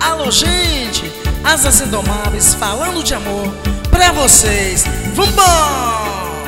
Alô, gente, Asas Indomáveis falando de amor pra vocês. Vambora!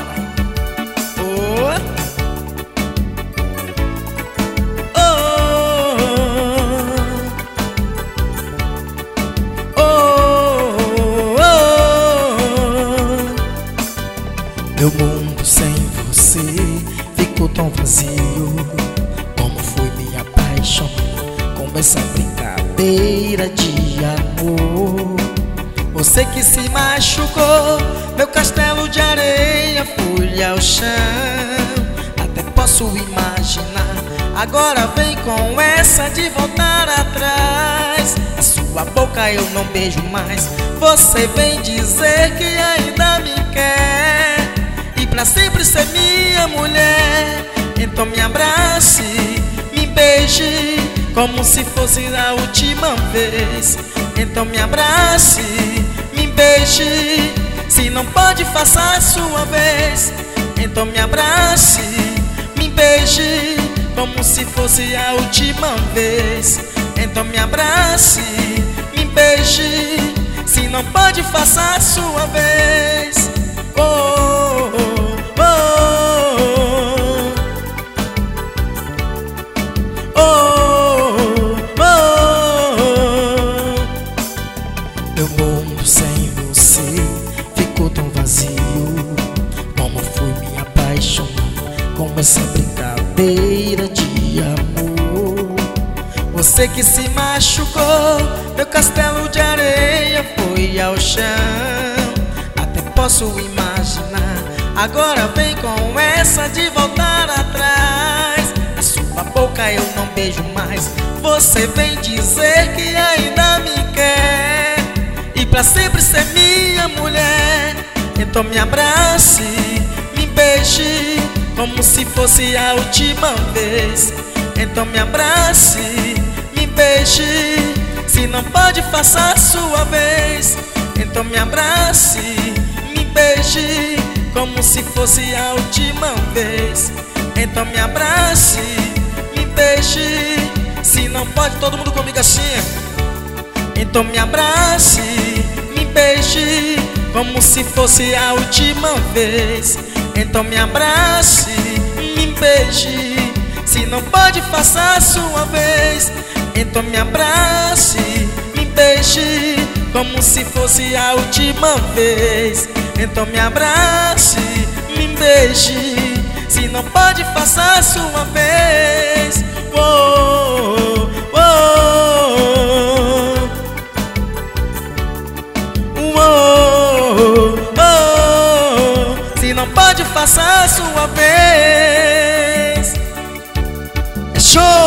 Meu mundo sem você ficou tão vazio. Como fui me apaixonar com essa brincadeira de amor. Você que se machucou, meu castelo de areia foi ao chão. Até posso imaginar, agora vem com essa de voltar atrás. A sua boca eu não beijo mais. Você vem dizer que ainda me quer e pra sempre ser minha mulher. Então me abrace, me beije, como se fosse a última vez. Então me abrace, me beije, se não pode, faça a sua vez. Então me abrace, me beije, como se fosse a última vez. Então me abrace, me beije, se não pode, faça a sua vez. Oh, oh, oh, oh, oh, oh. Meu mundo sem você ficou tão vazio. Como fui me apaixonar com essa brincadeira de amor. Você que se machucou, meu castelo de areia foi ao chão. Até posso imaginar, agora vem com essa de voltar atrás. A sua boca eu não beijo mais. Você vem dizer que ainda me quer e pra sempre ser minha mulher. Então me abrace, me beije, como se fosse a última vez. Então me abrace, me beije, se não pode, faça a sua vez. Então me abrace, me beije, como se fosse a última vez. Então me abrace, me beije, se não pode, todo mundo comigo assim. Então me abrace, me beije, como se fosse a última vez. Então me abrace, me beije, se não pode, faça a sua vez. Então me abrace, me beije, como se fosse a última vez. Então me abrace, me beije, se não pode, faça a sua vez. Oh, oh, oh, oh, oh. Se não pode, faça a sua vez. É show!